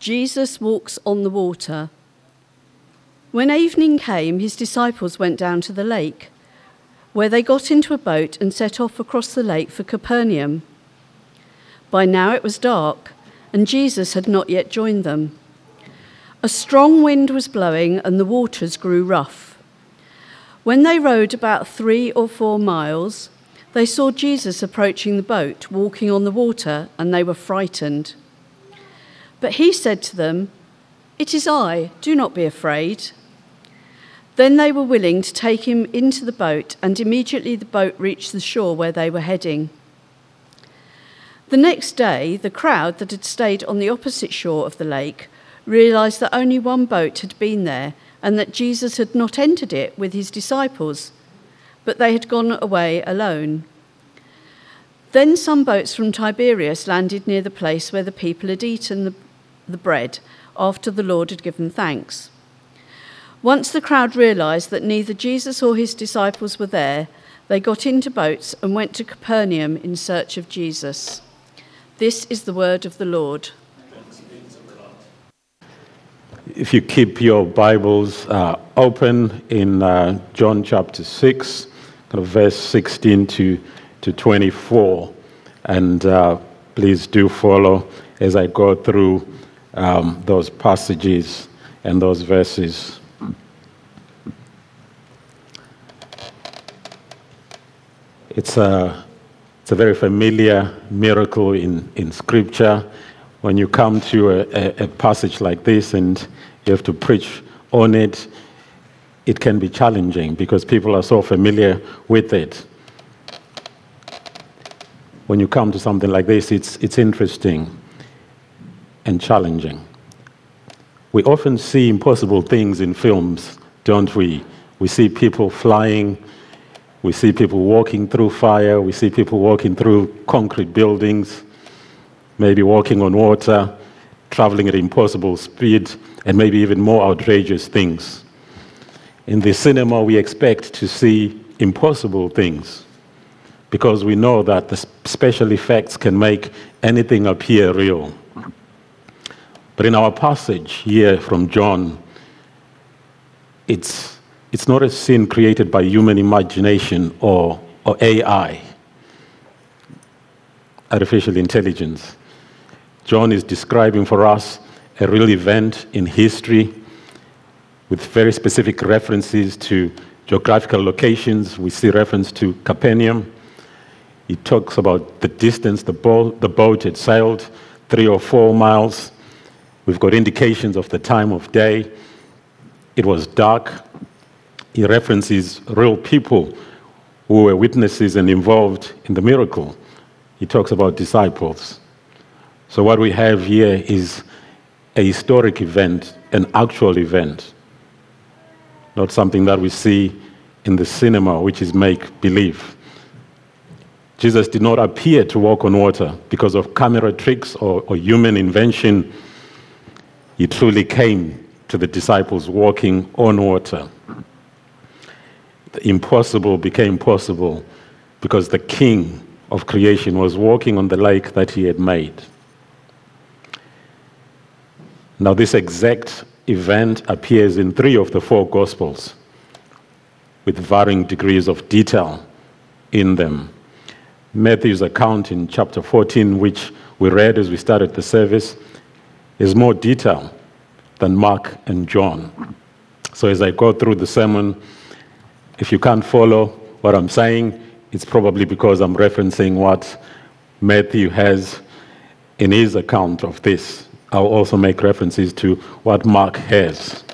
Jesus walks on the water. When evening came, his disciples went down to the lake, where they got into a boat and set off across the lake for Capernaum. By now it was dark, and Jesus had not yet joined them. A strong wind was blowing, and the waters grew rough. When they rowed about 3 or 4 miles, they saw Jesus approaching the boat, walking on the water, and they were frightened. But he said to them, "It is I, do not be afraid." Then they were willing to take him into the boat, and immediately the boat reached the shore where they were heading. The next day, the crowd that had stayed on the opposite shore of the lake realized that only one boat had been there, and that Jesus had not entered it with his disciples, but they had gone away alone. Then some boats from Tiberias landed near the place where the people had eaten the bread after the Lord had given thanks. Once the crowd realized that neither Jesus or his disciples were there, they got into boats and went to Capernaum in search of Jesus. This is the word of the Lord. If you keep your Bibles open in John chapter 6, kind of verse 16 to 24, and please do follow as I go through those passages and those verses. It's a very familiar miracle in Scripture. When you come to a passage like this and you have to preach on it, it can be challenging because people are so familiar with it. When you come to something like this, it's interesting and challenging. We often see impossible things in films, don't we? We see people flying, we see people walking through fire, we see people walking through concrete buildings, maybe walking on water, traveling at impossible speed, and maybe even more outrageous things. In the cinema, we expect to see impossible things because we know that the special effects can make anything appear real. But in our passage here from John, it's not a scene created by human imagination or AI, artificial intelligence. John is describing for us a real event in history with very specific references to geographical locations. We see reference to Capernaum. He talks about the distance the boat had sailed, 3 or 4 miles. We've got indications of the time of day. It was dark. He references real people who were witnesses and involved in the miracle. He talks about disciples. So what we have here is a historic event, an actual event, not something that we see in the cinema, which is make-believe. Jesus did not appear to walk on water because of camera tricks or human invention. He truly came to the disciples walking on water. The impossible became possible because the King of creation was walking on the lake that he had made. Now, this exact event appears in 3 of the 4 Gospels with varying degrees of detail in them. Matthew's account in chapter 14, which we read as we started the service, is more detail than Mark and John. So as I go through the sermon, if you can't follow what I'm saying, it's probably because I'm referencing what Matthew has in his account of this. I'll also make references to what Mark has.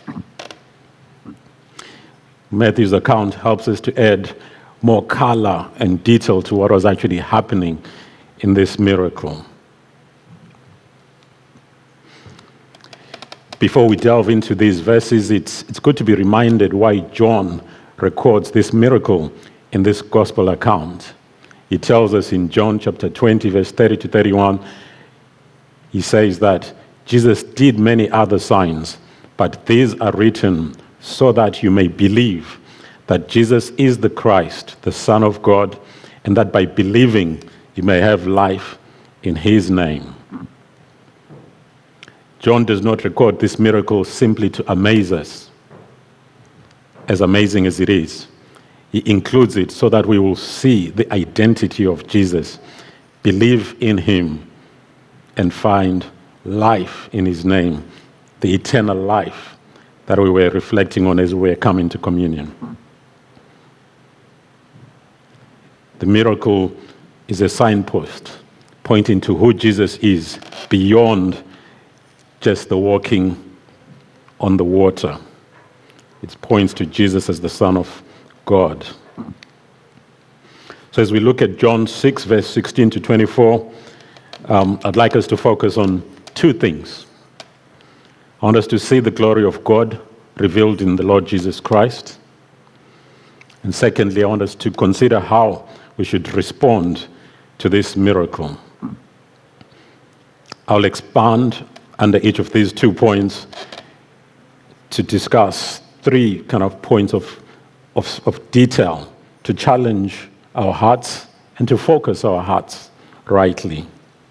Matthew's account helps us to add more color and detail to what was actually happening in this miracle. Before we delve into these verses, it's good to be reminded why John records this miracle in this gospel account. He tells us in John chapter 20, verse 30 to 31, he says that Jesus did many other signs, but these are written so that you may believe that Jesus is the Christ, the Son of God, and that by believing you may have life in his name. John does not record this miracle simply to amaze us, as amazing as it is. He includes it so that we will see the identity of Jesus, believe in him, and find life in his name, the eternal life that we were reflecting on as we were coming to communion. The miracle is a signpost pointing to who Jesus is beyond just the walking on the water. It points to Jesus as the Son of God. So as we look at John 6, verse 16 to 24, I'd like us to focus on two things. I want us to see the glory of God revealed in the Lord Jesus Christ. And secondly, I want us to consider how we should respond to this miracle. I'll expand under each of these 2 points to discuss 3 kind of points of detail to challenge our hearts and to focus our hearts rightly.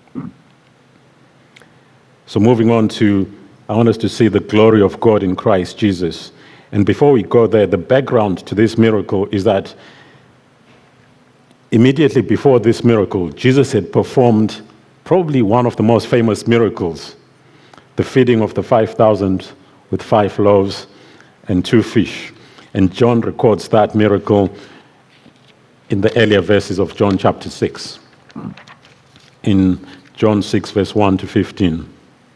So moving on I want us to see the glory of God in Christ Jesus. And before we go there, the background to this miracle is that immediately before this miracle, Jesus had performed probably one of the most famous miracles, the feeding of the 5,000 with 5 loaves and 2 fish. And John records that miracle in the earlier verses of John chapter 6, in John 6, verse 1 to 15.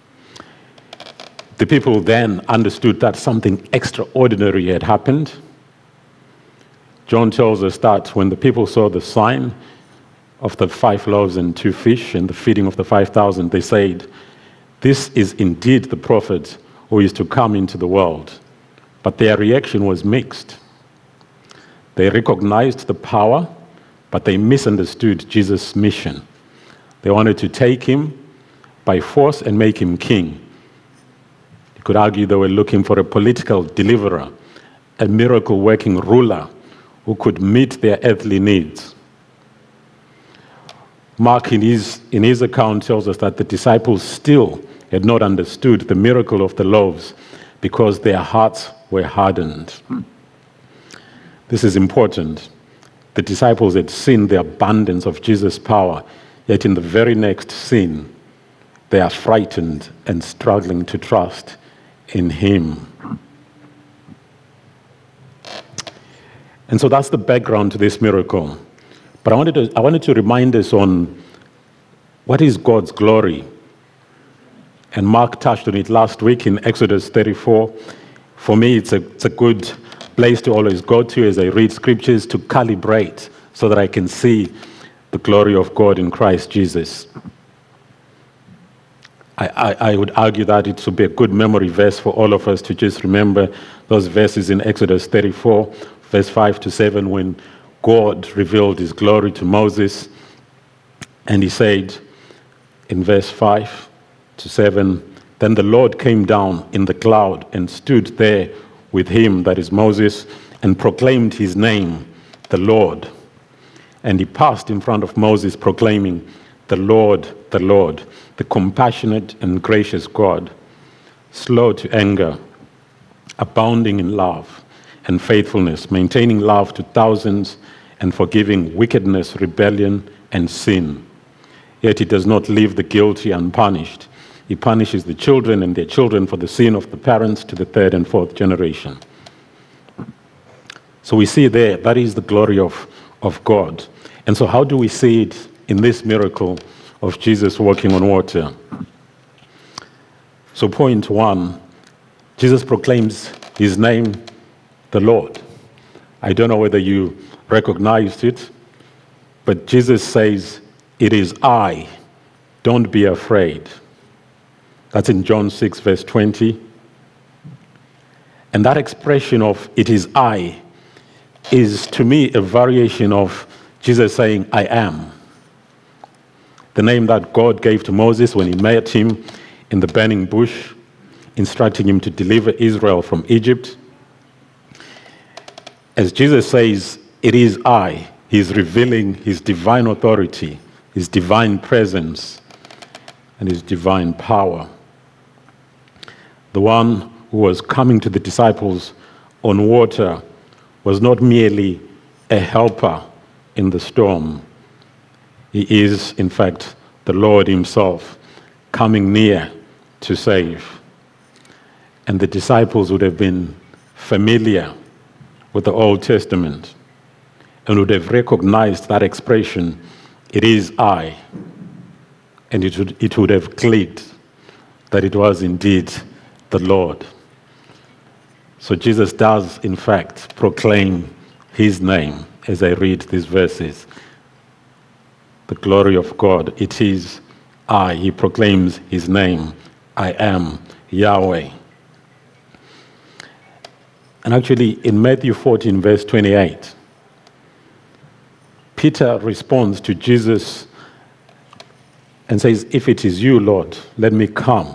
The people then understood that something extraordinary had happened. John tells us that when the people saw the sign of the 5 loaves and 2 fish and the feeding of the 5,000, they said, "This is indeed the prophet who is to come into the world." But their reaction was mixed. They recognized the power, but they misunderstood Jesus' mission. They wanted to take him by force and make him king. You could argue they were looking for a political deliverer, a miracle-working ruler who could meet their earthly needs. Mark, in his account, tells us that the disciples still had not understood the miracle of the loaves because their hearts were hardened. This is important. The disciples had seen the abundance of Jesus' power, yet in the very next scene, they are frightened and struggling to trust in him. And so that's the background to this miracle. But I wanted to remind us on what is God's glory. And Mark touched on it last week in Exodus 34. For me, it's a good place to always go to as I read scriptures to calibrate so that I can see the glory of God in Christ Jesus. I would argue that it should be a good memory verse for all of us to just remember those verses in Exodus 34, verse 5 to 7, when God revealed his glory to Moses. And he said in verse 5 to 7, "Then the Lord came down in the cloud and stood there with him," that is Moses, "and proclaimed his name, the Lord. And he passed in front of Moses, proclaiming, the Lord, the compassionate and gracious God, slow to anger, abounding in love and faithfulness, maintaining love to thousands, and forgiving wickedness, rebellion, and sin. Yet he does not leave the guilty unpunished. He punishes the children and their children for the sin of the parents to the 3rd and 4th generation." So we see there, that is the glory of God. And so how do we see it in this miracle of Jesus walking on water? So point 1, Jesus proclaims his name, the Lord. I don't know whether you recognized it, but Jesus says, "It is I, don't be afraid." That's in John 6, verse 20. And that expression of "it is I" is, to me, a variation of Jesus saying, "I am." The name that God gave to Moses when he met him in the burning bush, instructing him to deliver Israel from Egypt. As Jesus says, "It is I," he's revealing his divine authority, his divine presence, and his divine power. the one who was coming to the disciples on water, was not merely a helper in the storm. He is, in fact, the Lord himself coming near to save. And the disciples would have been familiar with the Old Testament and would have recognized that expression, "It is I." And it would have clicked that it was indeed the Lord. So Jesus does, in fact, proclaim his name as I read these verses. The glory of God, it is I. He proclaims his name. I am Yahweh. And actually, in Matthew 14, verse 28, Peter responds to Jesus and says, "If it is you, Lord, let me come."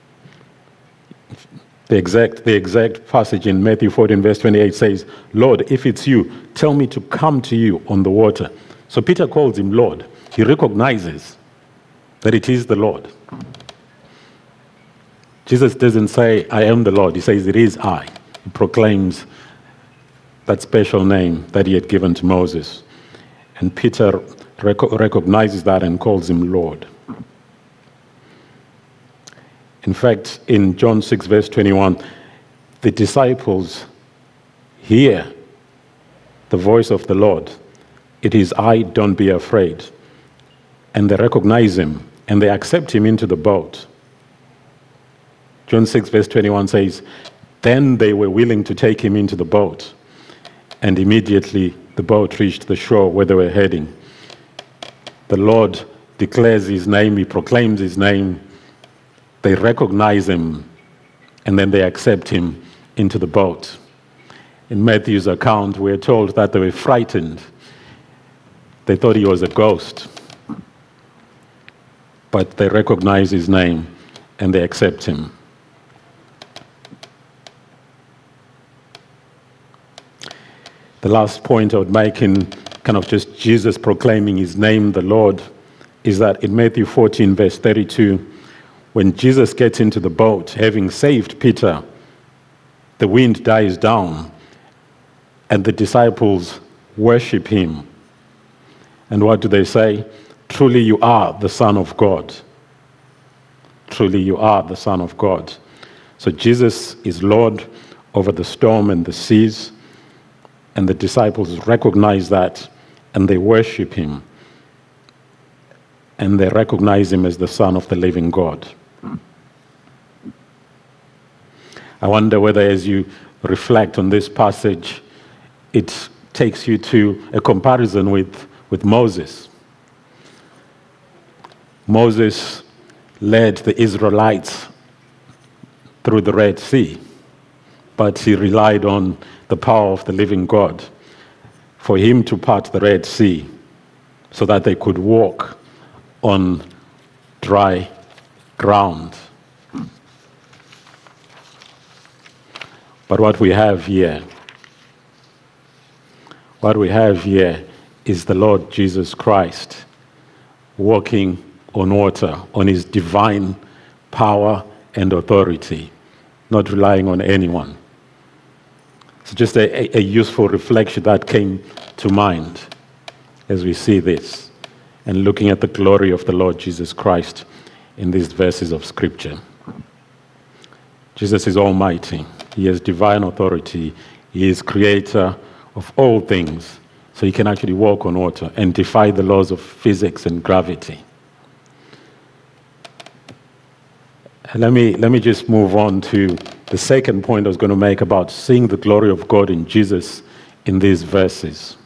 The exact passage in Matthew 14, verse 28 says, "Lord, if it's you, tell me to come to you on the water." So Peter calls him Lord. He recognizes that it is the Lord. Jesus doesn't say, "I am the Lord." He says, "It is I." He proclaims that special name that he had given to Moses. And Peter recognizes that and calls him Lord. In fact, in John 6, verse 21, the disciples hear the voice of the Lord. "It is I, don't be afraid." And they recognize him and they accept him into the boat. John 6, verse 21 says, "Then they were willing to take him into the boat. And immediately the boat reached the shore where they were heading." The Lord declares his name, he proclaims his name. They recognize him, and then they accept him into the boat. In Matthew's account, we're told that they were frightened. They thought he was a ghost. But they recognize his name, and they accept him. The last point I would make in kind of just Jesus proclaiming his name, the Lord, is that in Matthew 14, verse 32, when Jesus gets into the boat, having saved Peter, the wind dies down, and the disciples worship him. And what do they say? "Truly you are the Son of God." Truly you are the Son of God. So Jesus is Lord over the storm and the seas, and the disciples recognize that, and they worship him. And they recognize him as the Son of the living God. I wonder whether as you reflect on this passage, it takes you to a comparison with Moses. Moses led the Israelites through the Red Sea, but he relied on the power of the living God for him to part the Red Sea so that they could walk on dry ground. But what we have here is the Lord Jesus Christ walking on water, on his divine power and authority, not relying on anyone. So just a useful reflection that came to mind as we see this and looking at the glory of the Lord Jesus Christ in these verses of Scripture. Jesus is almighty. He has divine authority. He is creator of all things. So he can actually walk on water and defy the laws of physics and gravity. And let me just move on to the second point I was going to make about seeing the glory of God in Jesus in these verses.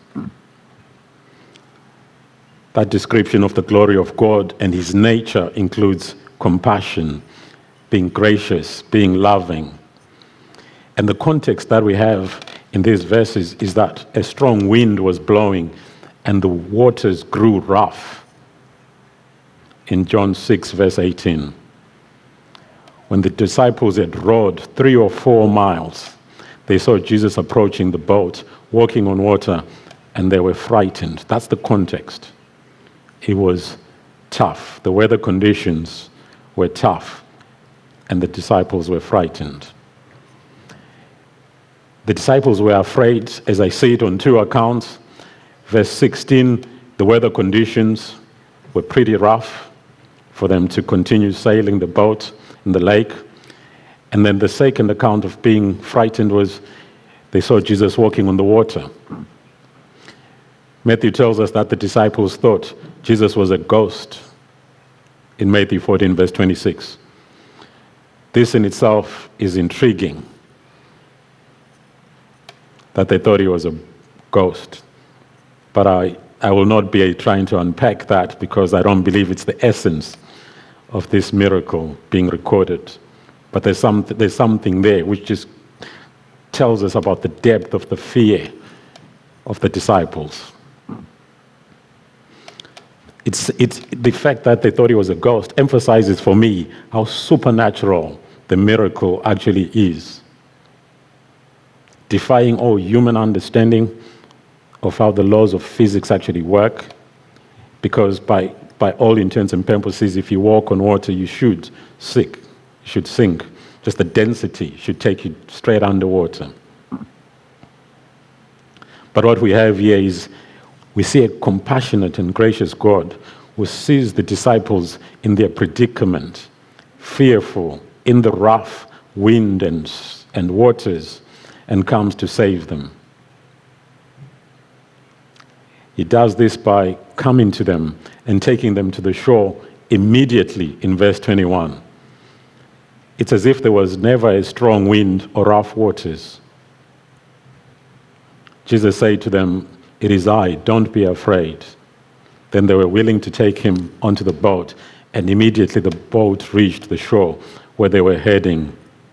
That description of the glory of God and his nature includes compassion, being gracious, being loving. And the context that we have in these verses is that a strong wind was blowing and the waters grew rough. In John 6, verse 18. When the disciples had rowed 3 or 4 miles, they saw Jesus approaching the boat, walking on water, and they were frightened. That's the context. It was tough. The weather conditions were tough. and the disciples were frightened. The disciples were afraid, as I see it on two accounts. Verse 16, the weather conditions were pretty rough for them to continue sailing the boat in the lake. And then the second account of being frightened was they saw Jesus walking on the water. Matthew tells us that the disciples thought Jesus was a ghost in Matthew 14, verse 26. This in itself is intriguing, that they thought he was a ghost. But I will not be trying to unpack that, because I don't believe it's the essence of this miracle being recorded. But there's something there which just tells us about the depth of the fear of the disciples. It's the fact that they thought he was a ghost emphasizes for me how supernatural the miracle actually is, defying all human understanding of how the laws of physics actually work, because by all intents and purposes, if you walk on water, you should sink. Just the density should take you straight underwater. But what we have here is we see a compassionate and gracious God who sees the disciples in their predicament, fearful, in the rough wind and waters, and comes to save them. He does this by coming to them and taking them to the shore immediately in verse 21. It's as if there was never a strong wind or rough waters. Jesus said to them, "It is I, don't be afraid." Then they were willing to take him onto the boat, and immediately the boat reached the shore where they were heading.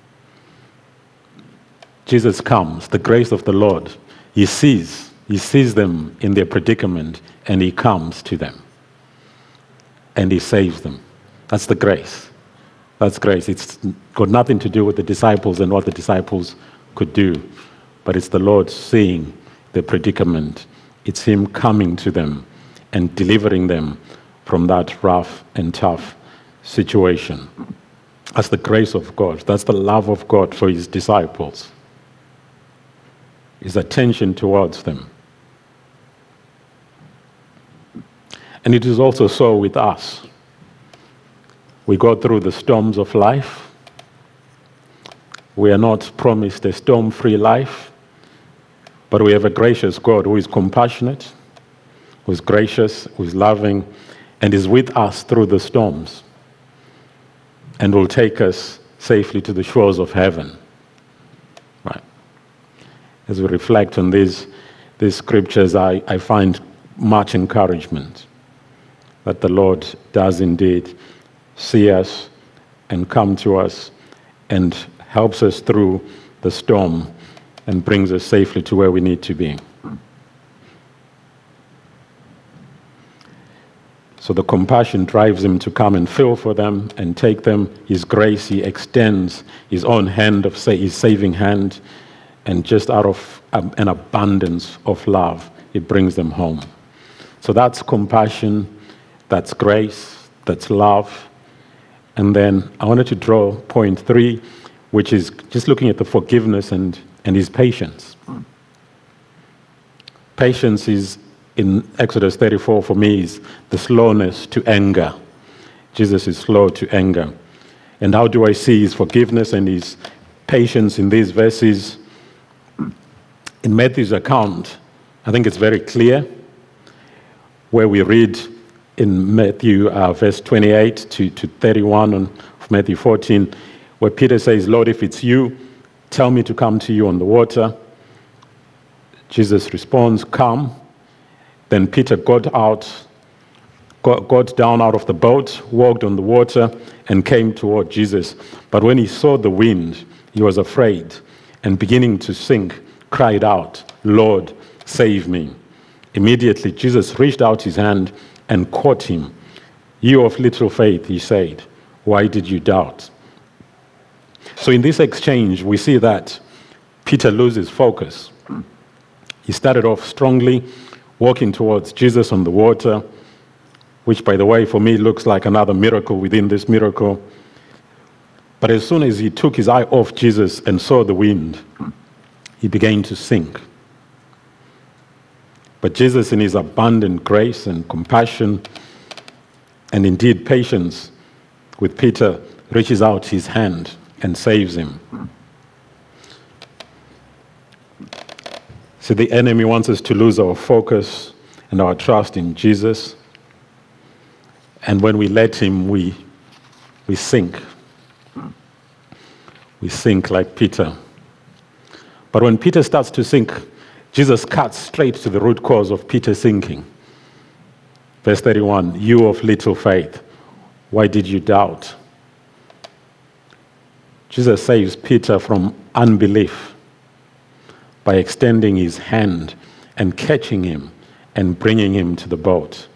Jesus comes, the grace of the Lord. He sees them in their predicament, and he comes to them. And he saves them. That's the grace. That's grace. It's got nothing to do with the disciples and what the disciples could do, but it's the Lord seeing the predicament. It's him coming to them and delivering them from that rough and tough situation. That's the grace of God. That's the love of God for his disciples. His attention towards them. And it is also so with us. We go through the storms of life. We are not promised a storm-free life, but we have a gracious God who is compassionate, who is gracious, who is loving, and is with us through the storms, and will take us safely to the shores of heaven. Right. As we reflect on these scriptures, I find much encouragement that the Lord does indeed see us and come to us and helps us through the storm and brings us safely to where we need to be. So the compassion drives him to come and feel for them and take them. His grace, he extends his own hand, his saving hand, and just out of an abundance of love, he brings them home. So that's compassion, that's grace, that's love. And then I wanted to draw point 3, which is just looking at the forgiveness and his patience. Patience is, in Exodus 34 for me, is the slowness to anger. Jesus is slow to anger. And how do I see his forgiveness and his patience in these verses? In Matthew's account, I think it's very clear, where we read in Matthew verse 28 to 31 of Matthew 14, where Peter says, "Lord, if it's you, tell me to come to you on the water." Jesus responds, "Come." Then Peter got down out of the boat, walked on the water, and came toward Jesus. But when he saw the wind, he was afraid, and beginning to sink, cried out, "Lord, save me." Immediately Jesus reached out his hand and caught him. "You of little faith," he said, "why did you doubt?" So in this exchange, we see that Peter loses focus. He started off strongly, walking towards Jesus on the water, which, by the way, for me looks like another miracle within this miracle. But as soon as he took his eye off Jesus and saw the wind, he began to sink. But Jesus, in his abundant grace and compassion, and indeed patience with Peter, reaches out his hand and saves him. So the enemy wants us to lose our focus and our trust in Jesus. And when we let him, we sink. We sink like Peter. But when Peter starts to sink, Jesus cuts straight to the root cause of Peter's sinking. Verse 31, you of little faith, why did you doubt? Jesus saves Peter from unbelief by extending his hand and catching him and bringing him to the boat.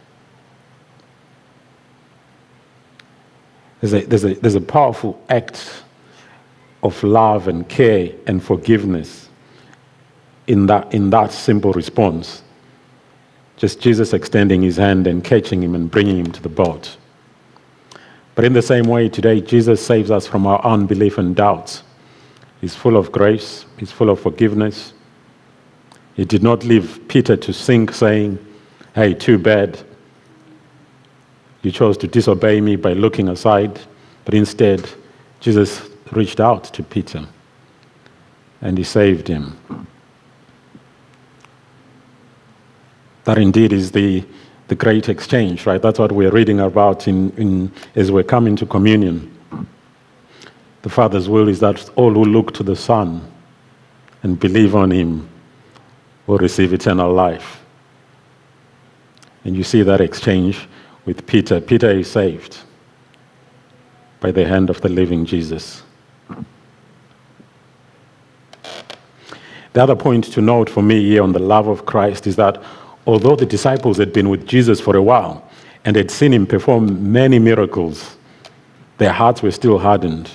There's a powerful act of love and care and forgiveness in that simple response. Just Jesus extending his hand and catching him and bringing him to the boat. But in the same way today, Jesus saves us from our unbelief and doubts. He's full of grace. He's full of forgiveness. He did not leave Peter to sink saying, hey, too bad. You chose to disobey me by looking aside. But instead, Jesus reached out to Peter and he saved him. That indeed is the great exchange, right? That's what we're reading about as we're coming to communion. The Father's will is that all who look to the Son and believe on him will receive eternal life. And you see that exchange with Peter. Peter is saved by the hand of the living Jesus. The other point to note for me here on the love of Christ is that although the disciples had been with Jesus for a while and had seen him perform many miracles, their hearts were still hardened.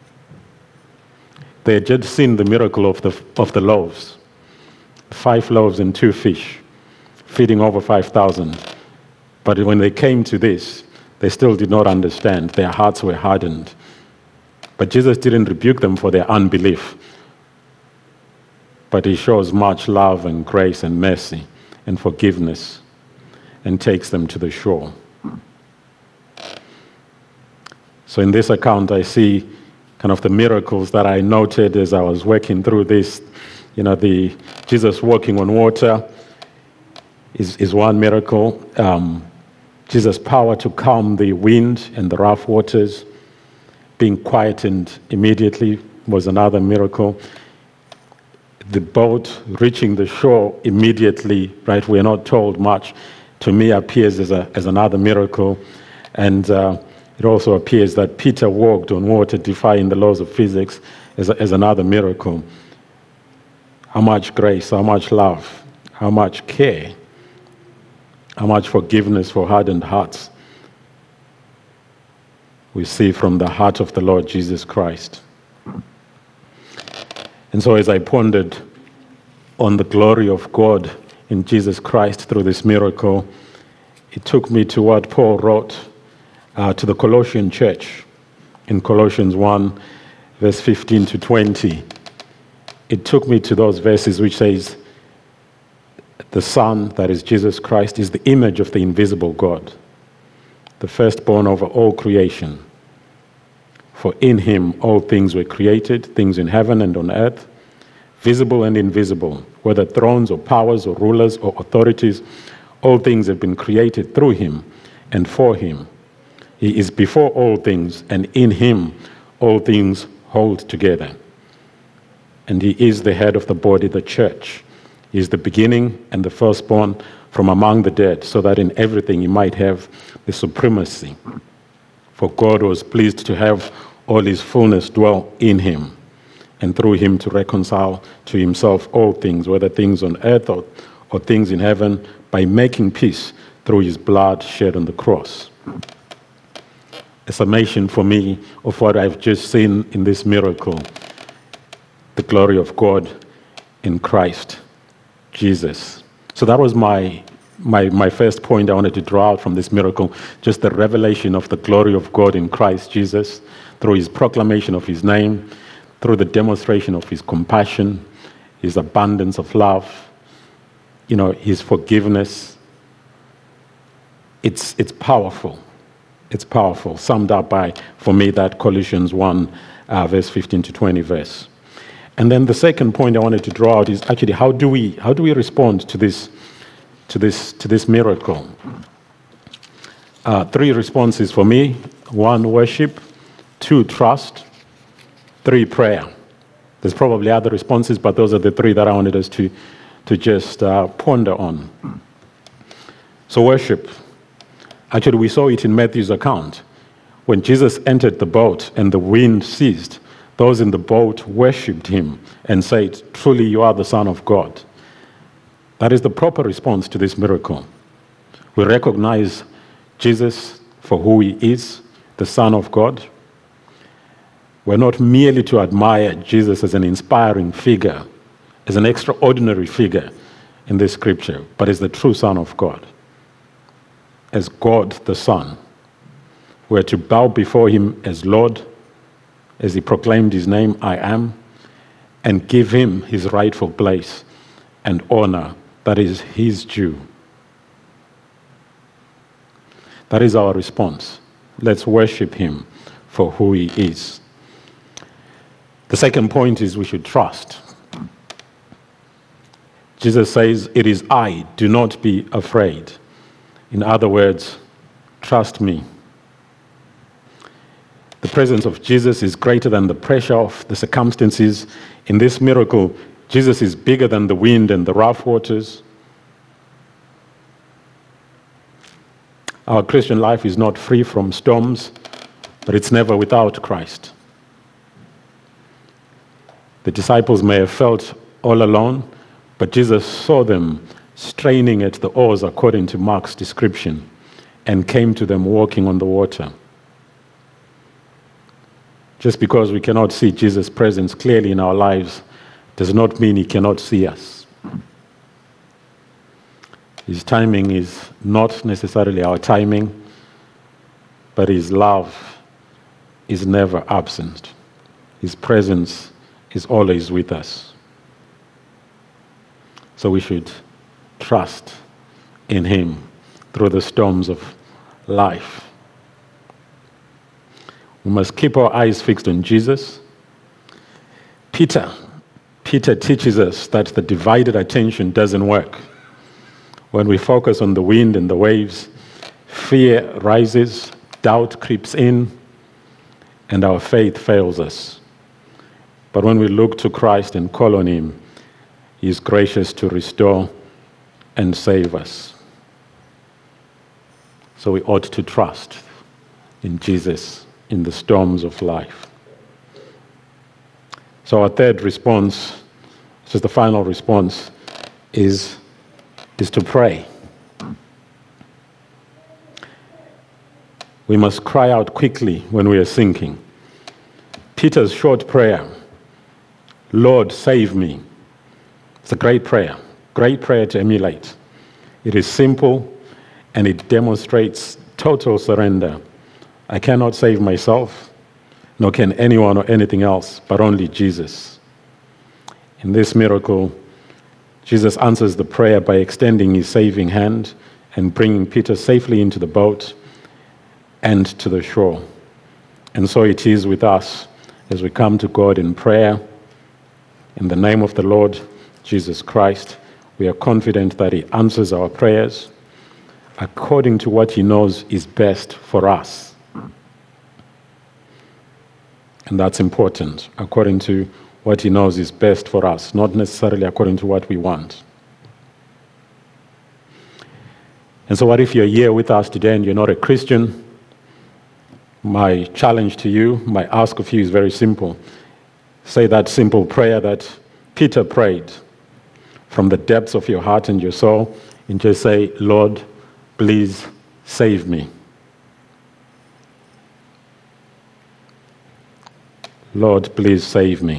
They had just seen the miracle of the loaves, 5 loaves and 2 fish, feeding over 5,000. But when they came to this, they still did not understand. Their hearts were hardened. But Jesus didn't rebuke them for their unbelief. But he shows much love and grace and mercy and forgiveness and takes them to the shore. So in this account, I see kind of the miracles that I noted as I was working through this. The Jesus walking on water is one miracle. Jesus' power to calm the wind and the rough waters, being quietened immediately was another miracle. The boat reaching the shore immediately, right? We're not told much. To me, appears as another miracle. And it also appears that Peter walked on water, defying the laws of physics, as another miracle. How much grace, how much love, how much care, how much forgiveness for hardened hearts we see from the heart of the Lord Jesus Christ. And so as I pondered on the glory of God in Jesus Christ through this miracle, it took me to what Paul wrote to the Colossian church in Colossians 1, verse 15 to 20. It took me to those verses which says, the Son, that is Jesus Christ, is the image of the invisible God, the firstborn over all creation. For in him all things were created, things in heaven and on earth, visible and invisible, whether thrones or powers or rulers or authorities, all things have been created through him and for him. He is before all things, and in him all things hold together. And he is the head of the body, the church. He is the beginning and the firstborn from among the dead, so that in everything he might have the supremacy. For God was pleased to have all his fullness dwell in him, and through him to reconcile to himself all things, whether things on earth or things in heaven, by making peace through his blood shed on the cross. A summation for me of what I've just seen in this miracle, the glory of God in Christ Jesus. So that was my my first point I wanted to draw out from this miracle, just the revelation of the glory of God in Christ Jesus through his proclamation of his name, through the demonstration of his compassion, his abundance of love, his forgiveness. It's powerful. It's powerful. Summed up by, for me, that Colossians 1, verse 15 to 20 verse. And then the second point I wanted to draw out is actually how do we respond to this miracle? Three responses for me: 1, worship; 2, trust; 3, prayer. There's probably other responses, but those are the 3 that I wanted us to just ponder on. So worship. Actually, we saw it in Matthew's account. When Jesus entered the boat and the wind ceased, those in the boat worshipped him and said, "Truly you are the Son of God." That is the proper response to this miracle. We recognize Jesus for who he is, the Son of God. We're not merely to admire Jesus as an inspiring figure, as an extraordinary figure in this scripture, but as the true Son of God, as God the Son. We're to bow before him as Lord, as he proclaimed his name, "I am," and give him his rightful place and honor that is his due. That is our response. Let's worship him for who he is. The second point is we should trust. Jesus says, "It is I, do not be afraid." In other words, trust me. The presence of Jesus is greater than the pressure of the circumstances. In this miracle, Jesus is bigger than the wind and the rough waters. Our Christian life is not free from storms, but it's never without Christ. The disciples may have felt all alone, but Jesus saw them straining at the oars according to Mark's description and came to them walking on the water. Just because we cannot see Jesus' presence clearly in our lives does not mean he cannot see us. His timing is not necessarily our timing, but his love is never absent. His presence is always with us. So we should trust in him through the storms of life. We must keep our eyes fixed on Jesus. Peter teaches us that the divided attention doesn't work. When we focus on the wind and the waves, fear rises, doubt creeps in, and our faith fails us. But when we look to Christ and call on him, he is gracious to restore and save us. So we ought to trust in Jesus in the storms of life. So our third response, which is the final response, is to pray. We must cry out quickly when we are sinking. Peter's short prayer, "Lord, save me," it's a great prayer to emulate. It is simple and it demonstrates total surrender. I cannot save myself, nor can anyone or anything else, but only Jesus. In this miracle, Jesus answers the prayer by extending his saving hand and bringing Peter safely into the boat and to the shore. And so it is with us as we come to God in prayer. In the name of the Lord Jesus Christ, we are confident that he answers our prayers according to what he knows is best for us. And that's important, according to what he knows is best for us, not necessarily according to what we want. And so what if you're here with us today and you're not a Christian? My challenge to you, my ask of you is very simple. Say that simple prayer that Peter prayed from the depths of your heart and your soul, and just say, "Lord, please save me." Lord, please save me.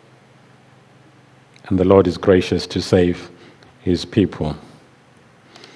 And the Lord is gracious to save his people.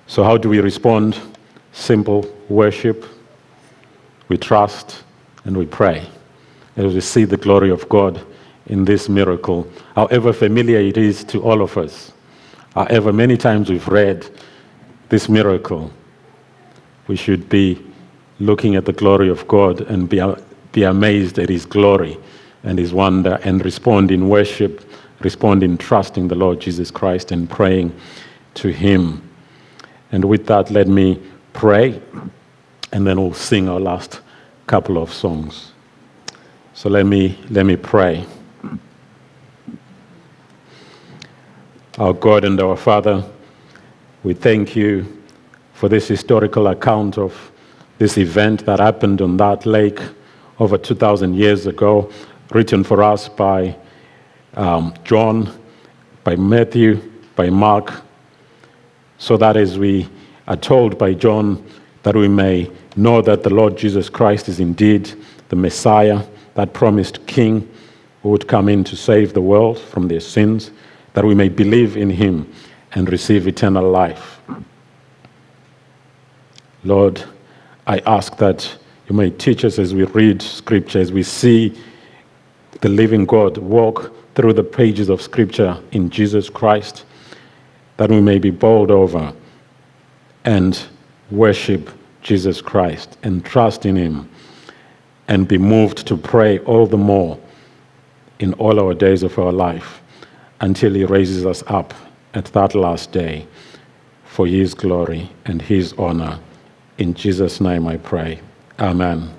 So how do we respond? Simple worship. We trust and we pray as we see the glory of God in this miracle, however familiar it is to all of us, however many times we've read this miracle, we should be looking at the glory of God and be amazed at his glory and his wonder, and respond in worship, respond in trusting the Lord Jesus Christ and praying to him. And with that, let me pray, and then we'll sing our last couple of songs. So let me pray. Our God and our Father, we thank you for this historical account of this event that happened on that lake over 2,000 years ago, written for us by John, by Matthew, by Mark, so that as we are told by John, that we may know that the Lord Jesus Christ is indeed the Messiah, that promised King who would come in to save the world from their sins, that we may believe in him and receive eternal life. Lord, I ask that you may teach us as we read Scripture, as we see the living God walk through the pages of Scripture in Jesus Christ, that we may be bowled over and worship Jesus Christ and trust in him and be moved to pray all the more in all our days of our life until he raises us up at that last day for his glory and his honor. In Jesus' name I pray. Amen.